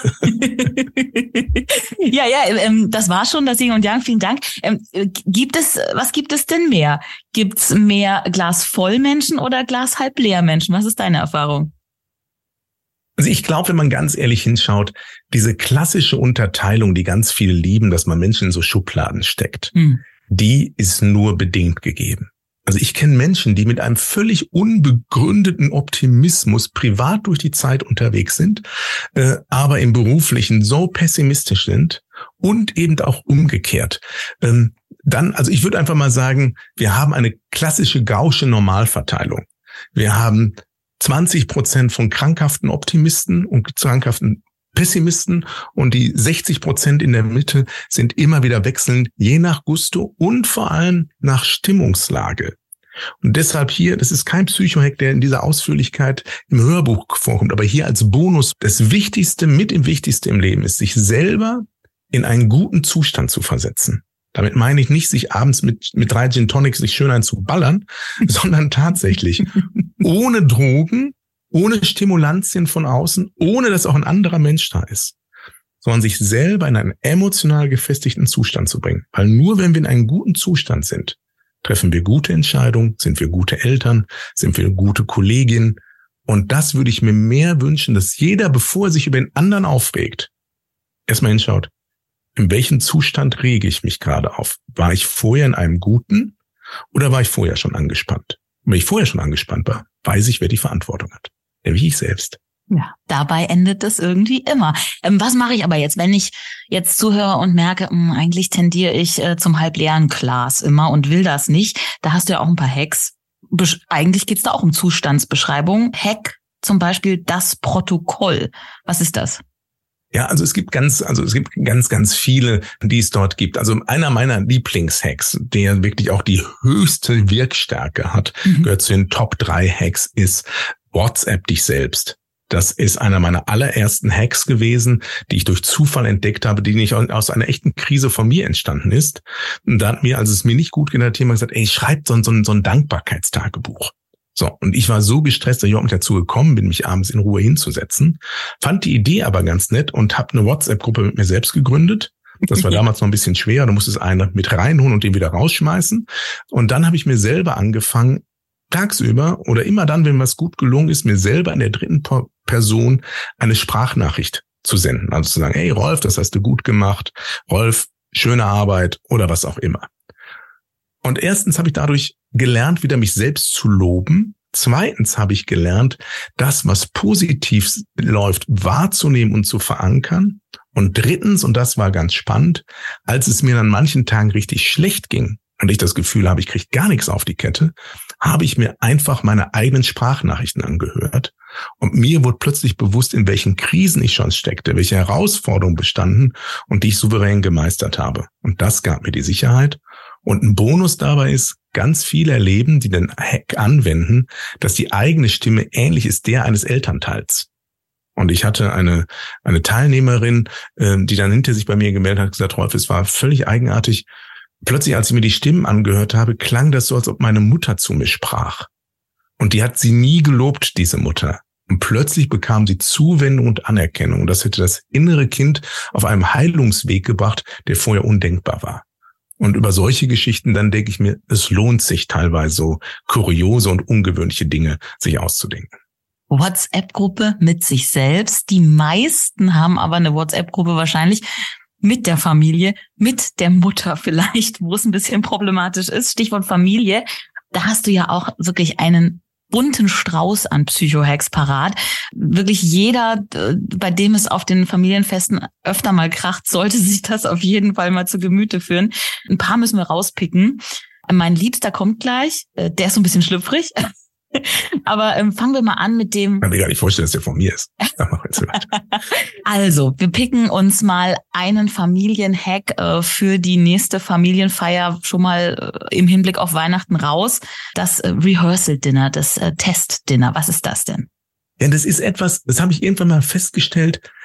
Ja, das war schon das Yin und Yang. Vielen Dank. Was gibt es denn mehr? Gibt's mehr Glas voll Menschen oder Glas halb leer Menschen? Was ist deine Erfahrung? Also ich glaube, wenn man ganz ehrlich hinschaut, diese klassische Unterteilung, die ganz viele lieben, dass man Menschen in so Schubladen steckt, die ist nur bedingt gegeben. Also ich kenne Menschen, die mit einem völlig unbegründeten Optimismus privat durch die Zeit unterwegs sind, aber im Beruflichen so pessimistisch sind und eben auch umgekehrt. Also ich würde einfach mal sagen, wir haben eine klassische gaußsche Normalverteilung. Wir haben 20% von krankhaften Optimisten und krankhaften Pessimisten und die 60% in der Mitte sind immer wieder wechselnd, je nach Gusto und vor allem nach Stimmungslage. Und deshalb hier, das ist kein Psychohack, der in dieser Ausführlichkeit im Hörbuch vorkommt, aber hier als Bonus, das Wichtigste im Leben ist, sich selber in einen guten Zustand zu versetzen. Damit meine ich nicht, sich abends mit 3 Gin Tonics sich schön einzuballern, sondern tatsächlich ohne Drogen, ohne Stimulantien von außen, ohne dass auch ein anderer Mensch da ist, sondern sich selber in einen emotional gefestigten Zustand zu bringen. Weil nur wenn wir in einem guten Zustand sind, treffen wir gute Entscheidungen, sind wir gute Eltern, sind wir gute Kolleginnen. Und das würde ich mir mehr wünschen, dass jeder, bevor er sich über den anderen aufregt, erstmal hinschaut, in welchem Zustand rege ich mich gerade auf? War ich vorher in einem guten oder war ich vorher schon angespannt? Und wenn ich vorher schon angespannt war, weiß ich, wer die Verantwortung hat. Nämlich ich selbst. Ja, dabei endet es irgendwie immer. Was mache ich aber jetzt, wenn ich jetzt zuhöre und merke, eigentlich tendiere ich zum halbleeren Glas immer und will das nicht? Da hast du ja auch ein paar Hacks. Eigentlich geht's da auch um Zustandsbeschreibung. Hack zum Beispiel das Protokoll. Was ist das? Ja, also es gibt ganz viele, die es dort gibt. Also einer meiner Lieblingshacks, der wirklich auch die höchste Wirkstärke hat, gehört zu den Top 3 Hacks, ist WhatsApp dich selbst. Das ist einer meiner allerersten Hacks gewesen, die ich durch Zufall entdeckt habe, die nicht aus einer echten Krise von mir entstanden ist. Und da hat mir, als es mir nicht gut ging, hat jemand gesagt, schreib so ein Dankbarkeitstagebuch. So, und ich war so gestresst, dass ich überhaupt nicht dazu gekommen bin, mich abends in Ruhe hinzusetzen. Fand die Idee aber ganz nett und habe eine WhatsApp-Gruppe mit mir selbst gegründet. Das war damals noch ein bisschen schwer. Du musstest einen mit reinholen und den wieder rausschmeißen. Und dann habe ich mir selber angefangen, tagsüber oder immer dann, wenn was gut gelungen ist, mir selber in der dritten Person eine Sprachnachricht zu senden. Also zu sagen, hey Rolf, das hast du gut gemacht. Rolf, schöne Arbeit oder was auch immer. Und erstens habe ich dadurch gelernt, wieder mich selbst zu loben. Zweitens habe ich gelernt, das, was positiv läuft, wahrzunehmen und zu verankern. Und drittens, und das war ganz spannend, als es mir an manchen Tagen richtig schlecht ging und ich das Gefühl habe, ich kriege gar nichts auf die Kette, habe ich mir einfach meine eigenen Sprachnachrichten angehört. Und mir wurde plötzlich bewusst, in welchen Krisen ich schon steckte, welche Herausforderungen bestanden und die ich souverän gemeistert habe. Und das gab mir die Sicherheit. Und ein Bonus dabei ist, ganz viele erleben, die den Hack anwenden, dass die eigene Stimme ähnlich ist der eines Elternteils. Und ich hatte eine Teilnehmerin, die dann hinter sich bei mir gemeldet hat, gesagt, Rolf, es war völlig eigenartig. Plötzlich, als ich mir die Stimmen angehört habe, klang das so, als ob meine Mutter zu mir sprach. Und die hat sie nie gelobt, diese Mutter. Und plötzlich bekam sie Zuwendung und Anerkennung. Und das hätte das innere Kind auf einem Heilungsweg gebracht, der vorher undenkbar war. Und über solche Geschichten, dann denke ich mir, es lohnt sich teilweise so kuriose und ungewöhnliche Dinge sich auszudenken. WhatsApp-Gruppe mit sich selbst. Die meisten haben aber eine WhatsApp-Gruppe wahrscheinlich mit der Familie, mit der Mutter vielleicht, wo es ein bisschen problematisch ist. Stichwort Familie. Da hast du ja auch wirklich einen bunten Strauß an Psychohacks parat. Wirklich jeder, bei dem es auf den Familienfesten öfter mal kracht, sollte sich das auf jeden Fall mal zu Gemüte führen. Ein paar müssen wir rauspicken. Mein Liebster kommt gleich. Der ist so ein bisschen schlüpfrig. Aber fangen wir mal an mit dem... Ich kann mir gar nicht vorstellen, dass der von mir ist. Also, wir picken uns mal einen Familienhack für die nächste Familienfeier schon mal im Hinblick auf Weihnachten raus. Das Rehearsal-Dinner, das Test-Dinner. Was ist das denn? Ja, das ist etwas, das habe ich irgendwann mal festgestellt,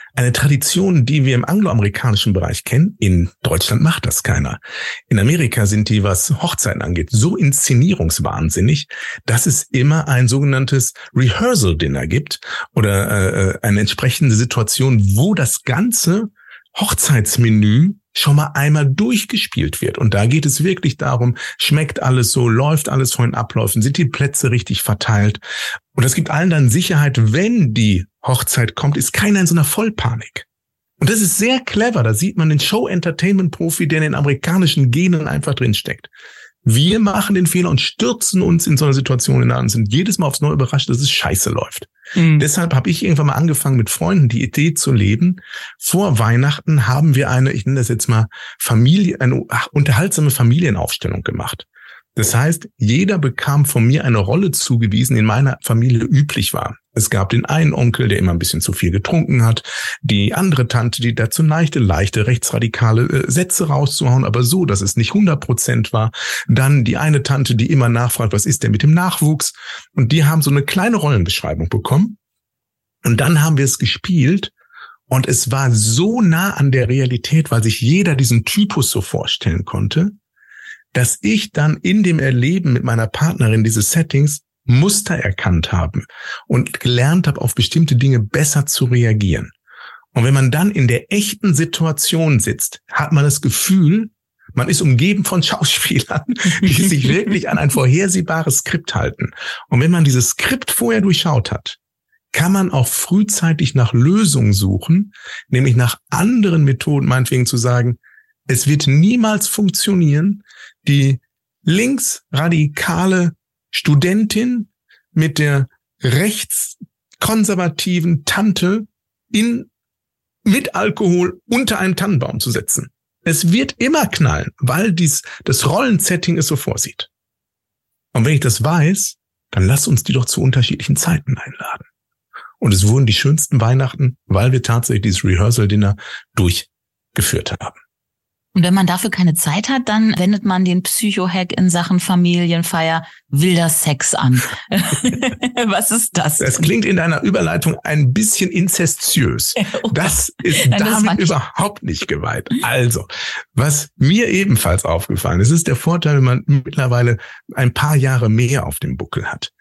Eine Tradition, die wir im angloamerikanischen Bereich kennen. In Deutschland macht das keiner. In Amerika sind die, was Hochzeiten angeht, so inszenierungswahnsinnig, dass es immer ein sogenanntes Rehearsal-Dinner gibt oder eine entsprechende Situation, wo das ganze Hochzeitsmenü schon mal einmal durchgespielt wird. Und da geht es wirklich darum, schmeckt alles so, läuft alles von den Abläufen, sind die Plätze richtig verteilt. Und das gibt allen dann Sicherheit, wenn die Hochzeit kommt, ist keiner in so einer Vollpanik. Und das ist sehr clever. Da sieht man den Show-Entertainment-Profi, der in den amerikanischen Genen einfach drinsteckt. Wir machen den Fehler und stürzen uns in so eine Situation hinein und sind jedes Mal aufs Neue überrascht, dass es scheiße läuft. Deshalb habe ich irgendwann mal angefangen, mit Freunden die Idee zu leben. Vor Weihnachten haben wir eine, ich nenne das jetzt mal eine unterhaltsame Familienaufstellung gemacht. Das heißt, jeder bekam von mir eine Rolle zugewiesen, die in meiner Familie üblich war. Es gab den einen Onkel, der immer ein bisschen zu viel getrunken hat, die andere Tante, die dazu neigte, leichte rechtsradikale Sätze rauszuhauen, aber so, dass es nicht 100% war. Dann die eine Tante, die immer nachfragt, was ist denn mit dem Nachwuchs? Und die haben so eine kleine Rollenbeschreibung bekommen. Und dann haben wir es gespielt und es war so nah an der Realität, weil sich jeder diesen Typus so vorstellen konnte, dass ich dann in dem Erleben mit meiner Partnerin dieses Settings Muster erkannt habe und gelernt habe, auf bestimmte Dinge besser zu reagieren. Und wenn man dann in der echten Situation sitzt, hat man das Gefühl, man ist umgeben von Schauspielern, die sich wirklich an ein vorhersehbares Skript halten. Und wenn man dieses Skript vorher durchschaut hat, kann man auch frühzeitig nach Lösungen suchen, nämlich nach anderen Methoden, meinetwegen zu sagen, es wird niemals funktionieren, die linksradikale Studentin mit der rechtskonservativen Tante mit Alkohol unter einen Tannenbaum zu setzen. Es wird immer knallen, weil das Rollensetting es so vorsieht. Und wenn ich das weiß, dann lass uns die doch zu unterschiedlichen Zeiten einladen. Und es wurden die schönsten Weihnachten, weil wir tatsächlich dieses Rehearsal-Dinner durchgeführt haben. Und wenn man dafür keine Zeit hat, dann wendet man den Psycho-Hack in Sachen Familienfeier wilder Sex an. Was ist das? Das klingt in deiner Überleitung ein bisschen inzestiös. Das ist damit überhaupt nicht geweiht. Also, was mir ebenfalls aufgefallen ist, ist der Vorteil, wenn man mittlerweile ein paar Jahre mehr auf dem Buckel hat.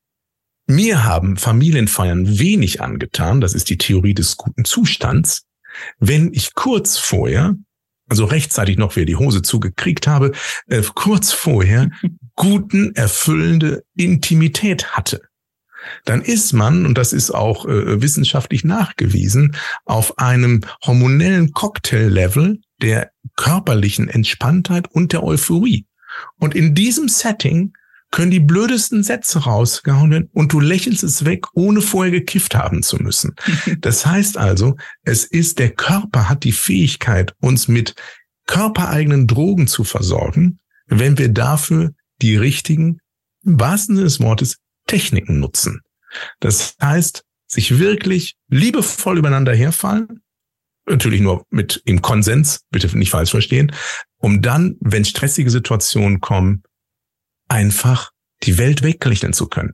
Mir haben Familienfeiern wenig angetan, das ist die Theorie des guten Zustands, wenn ich kurz vorher, also rechtzeitig noch wieder die Hose zugekriegt habe, kurz vorher guten, erfüllende Intimität hatte. Dann ist man, und das ist auch wissenschaftlich nachgewiesen, auf einem hormonellen Cocktail-Level der körperlichen Entspanntheit und der Euphorie. Und in diesem Setting können die blödesten Sätze rausgehauen werden und du lächelst es weg, ohne vorher gekifft haben zu müssen. Das heißt also, der Körper hat die Fähigkeit, uns mit körpereigenen Drogen zu versorgen, wenn wir dafür die richtigen, im wahrsten Sinne des Wortes, Techniken nutzen. Das heißt, sich wirklich liebevoll übereinander herfallen, natürlich nur im Konsens, bitte nicht falsch verstehen, um dann, wenn stressige Situationen kommen, einfach die Welt weglächeln zu können.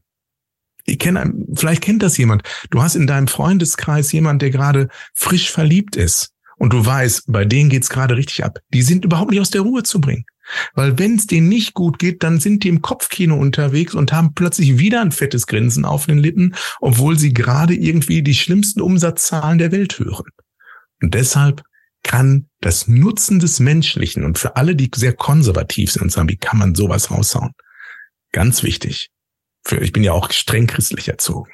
Vielleicht kennt das jemand. Du hast in deinem Freundeskreis jemanden, der gerade frisch verliebt ist und du weißt, bei denen geht's gerade richtig ab. Die sind überhaupt nicht aus der Ruhe zu bringen. Weil wenn es denen nicht gut geht, dann sind die im Kopfkino unterwegs und haben plötzlich wieder ein fettes Grinsen auf den Lippen, obwohl sie gerade irgendwie die schlimmsten Umsatzzahlen der Welt hören. Und deshalb kann das Nutzen des Menschlichen und für alle, die sehr konservativ sind und sagen, wie kann man sowas raushauen? Ganz wichtig. Ich bin ja auch streng christlich erzogen.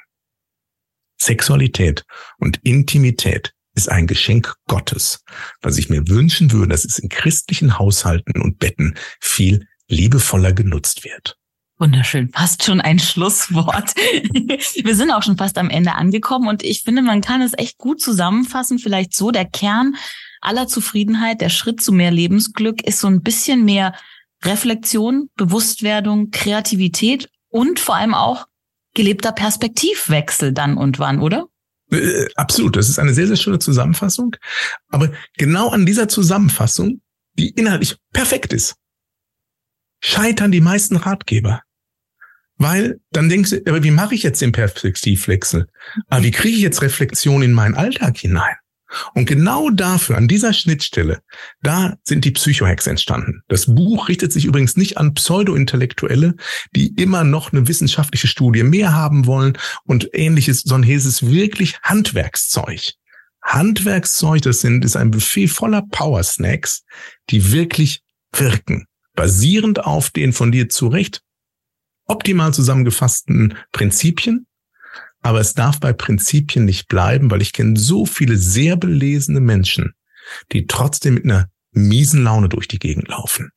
Sexualität und Intimität ist ein Geschenk Gottes. Was ich mir wünschen würde, dass es in christlichen Haushalten und Betten viel liebevoller genutzt wird. Wunderschön, fast schon ein Schlusswort. Wir sind auch schon fast am Ende angekommen und ich finde, man kann es echt gut zusammenfassen. Vielleicht so, der Kern aller Zufriedenheit, der Schritt zu mehr Lebensglück ist so ein bisschen mehr Reflexion, Bewusstwerdung, Kreativität und vor allem auch gelebter Perspektivwechsel dann und wann, oder? Absolut, das ist eine sehr, sehr schöne Zusammenfassung. Aber genau an dieser Zusammenfassung, die inhaltlich perfekt ist, scheitern die meisten Ratgeber. Weil dann denkst du, aber wie mache ich jetzt den Perspektivwechsel? Aber wie kriege ich jetzt Reflexion in meinen Alltag hinein? Und genau dafür, an dieser Schnittstelle, da sind die Psychohacks entstanden. Das Buch richtet sich übrigens nicht an Pseudo-Intellektuelle, die immer noch eine wissenschaftliche Studie mehr haben wollen und Ähnliches, sondern hier ist es wirklich Handwerkszeug. Handwerkszeug, ist ein Buffet voller Power-Snacks, die wirklich wirken, basierend auf den von dir zu Recht optimal zusammengefassten Prinzipien. Aber es darf bei Prinzipien nicht bleiben, weil ich kenne so viele sehr belesene Menschen, die trotzdem mit einer miesen Laune durch die Gegend laufen.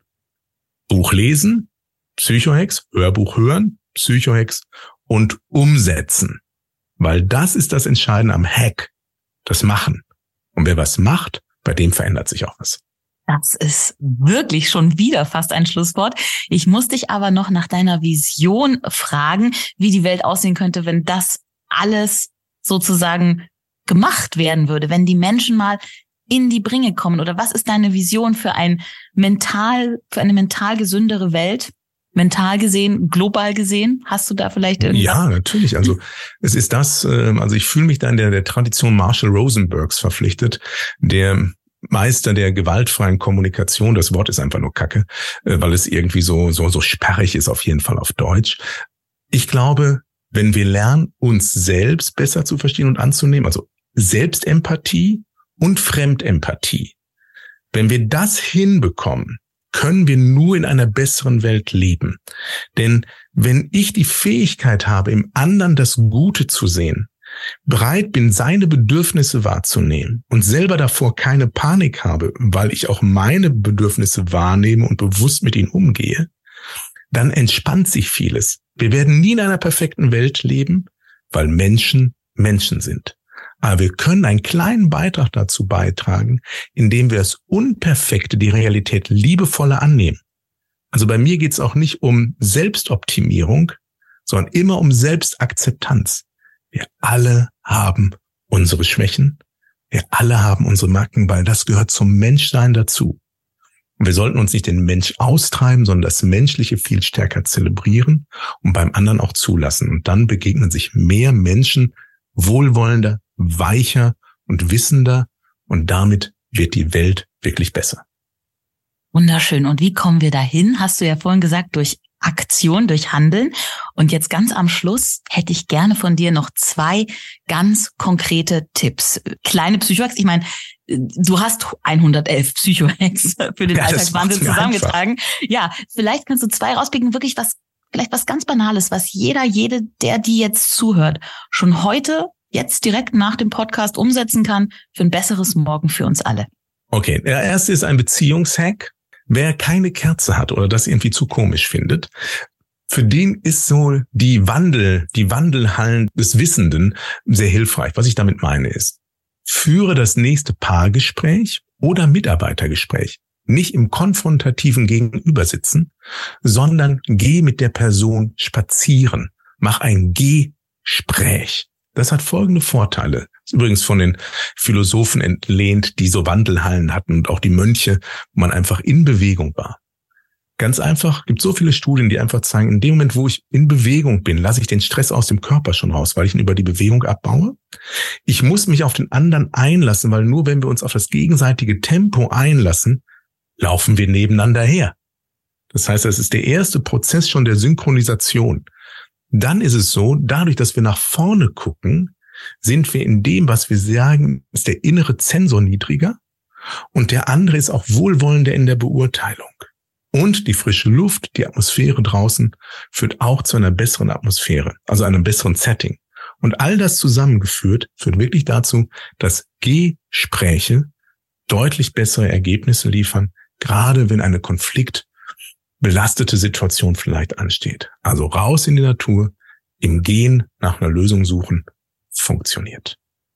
Buch lesen, Psychohacks, Hörbuch hören, Psychohacks und umsetzen. Weil das ist das Entscheidende am Hack, das Machen. Und wer was macht, bei dem verändert sich auch was. Das ist wirklich schon wieder fast ein Schlusswort. Ich muss dich aber noch nach deiner Vision fragen, wie die Welt aussehen könnte, wenn das alles sozusagen gemacht werden würde, wenn die Menschen mal in die Bringe kommen. Oder was ist deine Vision für eine mental gesündere Welt? Mental gesehen, global gesehen? Hast du da vielleicht irgendwas? Ja, natürlich. Also es ist das, ich fühle mich da in der Tradition Marshall Rosenbergs verpflichtet, der Meister der gewaltfreien Kommunikation. Das Wort ist einfach nur Kacke, weil es irgendwie so sperrig ist, auf jeden Fall auf Deutsch. Ich glaube, wenn wir lernen, uns selbst besser zu verstehen und anzunehmen, also Selbstempathie und Fremdempathie, wenn wir das hinbekommen, können wir nur in einer besseren Welt leben. Denn wenn ich die Fähigkeit habe, im anderen das Gute zu sehen, bereit bin, seine Bedürfnisse wahrzunehmen und selber davor keine Panik habe, weil ich auch meine Bedürfnisse wahrnehme und bewusst mit ihnen umgehe, dann entspannt sich vieles. Wir werden nie in einer perfekten Welt leben, weil Menschen Menschen sind. Aber wir können einen kleinen Beitrag dazu beitragen, indem wir das Unperfekte, die Realität liebevoller annehmen. Also bei mir geht es auch nicht um Selbstoptimierung, sondern immer um Selbstakzeptanz. Wir alle haben unsere Schwächen, wir alle haben unsere Macken, weil das gehört zum Menschsein dazu. Und wir sollten uns nicht den Mensch austreiben, sondern das Menschliche viel stärker zelebrieren und beim anderen auch zulassen. Und dann begegnen sich mehr Menschen wohlwollender, weicher und wissender und damit wird die Welt wirklich besser. Wunderschön. Und wie kommen wir dahin? Hast du ja vorhin gesagt, durch Aktion, durch Handeln. Und jetzt ganz am Schluss hätte ich gerne von dir noch 2 ganz konkrete Tipps. Kleine Psychohacks. Ich meine, du hast 111 Psychohacks für den Alltagswandel zusammengetragen. Einfach. Ja, vielleicht kannst du 2 rauspicken, wirklich vielleicht was ganz Banales, was jede, die jetzt zuhört, schon heute, jetzt direkt nach dem Podcast umsetzen kann für ein besseres Morgen für uns alle. Okay, der erste ist ein Beziehungshack. Wer keine Kerze hat oder das irgendwie zu komisch findet, für den ist so die Wandelhallen des Wissenden sehr hilfreich. Was ich damit meine ist, führe das nächste Paargespräch oder Mitarbeitergespräch nicht im konfrontativen Gegenübersitzen, sondern geh mit der Person spazieren. Mach ein Gespräch. Das hat folgende Vorteile. Das ist übrigens von den Philosophen entlehnt, die so Wandelhallen hatten und auch die Mönche, wo man einfach in Bewegung war. Ganz einfach, gibt so viele Studien, die einfach zeigen, in dem Moment, wo ich in Bewegung bin, lasse ich den Stress aus dem Körper schon raus, weil ich ihn über die Bewegung abbaue. Ich muss mich auf den anderen einlassen, weil nur wenn wir uns auf das gegenseitige Tempo einlassen, laufen wir nebeneinander her. Das heißt, das ist der erste Prozess schon der Synchronisation. Dann ist es so, dadurch, dass wir nach vorne gucken, sind wir in dem, was wir sagen, ist der innere Zensor niedriger und der andere ist auch wohlwollender in der Beurteilung. Und die frische Luft, die Atmosphäre draußen führt auch zu einer besseren Atmosphäre, also einem besseren Setting. Und all das zusammengeführt führt wirklich dazu, dass Gespräche deutlich bessere Ergebnisse liefern, gerade wenn eine konfliktbelastete Situation vielleicht ansteht. Also raus in die Natur, im Gehen nach einer Lösung suchen, funktioniert.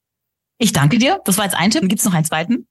Ich danke dir. Das war jetzt ein Tipp. Gibt es noch einen zweiten?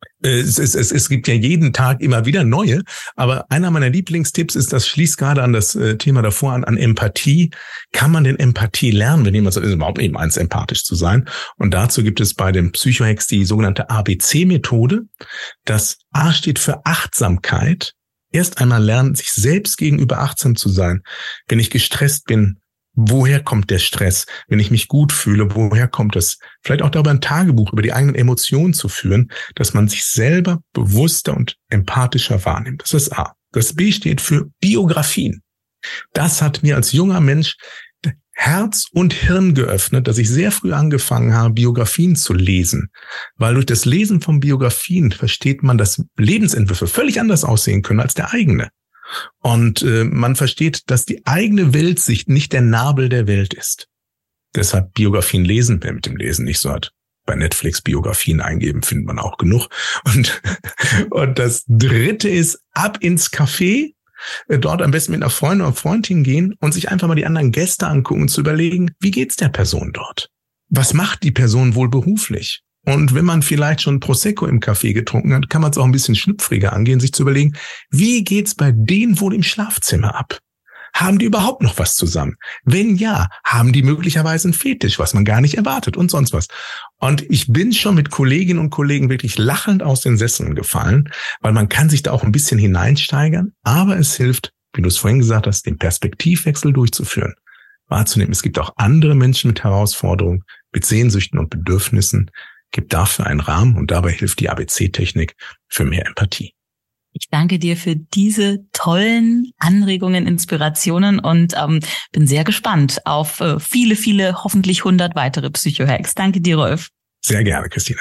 Es gibt ja jeden Tag immer wieder neue. Aber einer meiner Lieblingstipps ist, das schließt gerade an das Thema davor an Empathie. Kann man denn Empathie lernen, wenn jemand sagt, ist überhaupt nicht eins, empathisch zu sein? Und dazu gibt es bei den Psychohacks die sogenannte ABC-Methode. Das A steht für Achtsamkeit. Erst einmal lernen, sich selbst gegenüber achtsam zu sein. Wenn ich gestresst bin, woher kommt der Stress? Wenn ich mich gut fühle, woher kommt es? Vielleicht auch darüber ein Tagebuch über die eigenen Emotionen zu führen, dass man sich selber bewusster und empathischer wahrnimmt. Das ist A. Das B steht für Biografien. Das hat mir als junger Mensch Herz und Hirn geöffnet, dass ich sehr früh angefangen habe, Biografien zu lesen. Weil durch das Lesen von Biografien versteht man, dass Lebensentwürfe völlig anders aussehen können als der eigene. Und man versteht, dass die eigene Weltsicht nicht der Nabel der Welt ist. Deshalb Biografien lesen, wer mit dem Lesen nicht so hat. Bei Netflix Biografien eingeben, findet man auch genug. Und das Dritte ist, ab ins Café, dort am besten mit einer Freundin oder Freundin gehen und sich einfach mal die anderen Gäste angucken und zu überlegen, wie geht's der Person dort? Was macht die Person wohl beruflich? Und wenn man vielleicht schon Prosecco im Café getrunken hat, kann man es auch ein bisschen schlüpfriger angehen, sich zu überlegen, wie geht's bei denen wohl im Schlafzimmer ab? Haben die überhaupt noch was zusammen? Wenn ja, haben die möglicherweise einen Fetisch, was man gar nicht erwartet und sonst was. Und ich bin schon mit Kolleginnen und Kollegen wirklich lachend aus den Sesseln gefallen, weil man kann sich da auch ein bisschen hineinsteigern, aber es hilft, wie du es vorhin gesagt hast, den Perspektivwechsel durchzuführen. Wahrzunehmen, es gibt auch andere Menschen mit Herausforderungen, mit Sehnsüchten und Bedürfnissen, gibt dafür einen Rahmen und dabei hilft die ABC-Technik für mehr Empathie. Ich danke dir für diese tollen Anregungen, Inspirationen und bin sehr gespannt auf viele, viele, hoffentlich 100 weitere Psycho-Hacks. Danke dir, Rolf. Sehr gerne, Christina.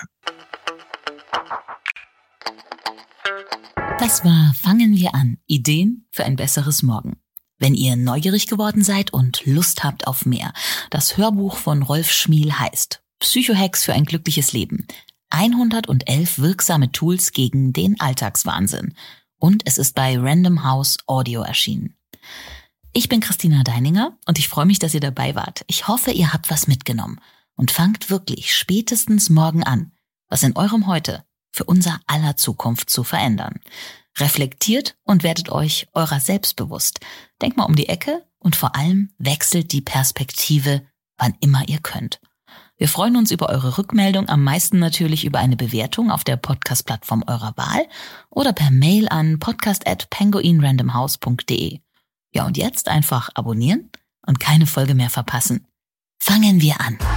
Das war Fangen wir an. Ideen für ein besseres Morgen. Wenn ihr neugierig geworden seid und Lust habt auf mehr, das Hörbuch von Rolf Schmiel heißt Psycho-Hacks für ein glückliches Leben. 111 wirksame Tools gegen den Alltagswahnsinn. Und es ist bei Random House Audio erschienen. Ich bin Christina Deininger und ich freue mich, dass ihr dabei wart. Ich hoffe, ihr habt was mitgenommen und fangt wirklich spätestens morgen an, was in eurem Heute für unser aller Zukunft zu verändern. Reflektiert und werdet euch eurer selbst bewusst. Denkt mal um die Ecke und vor allem wechselt die Perspektive, wann immer ihr könnt. Wir freuen uns über eure Rückmeldung, am meisten natürlich über eine Bewertung auf der Podcast-Plattform eurer Wahl oder per Mail an podcast@penguinrandomhouse.de. Ja, und jetzt einfach abonnieren und keine Folge mehr verpassen. Fangen wir an.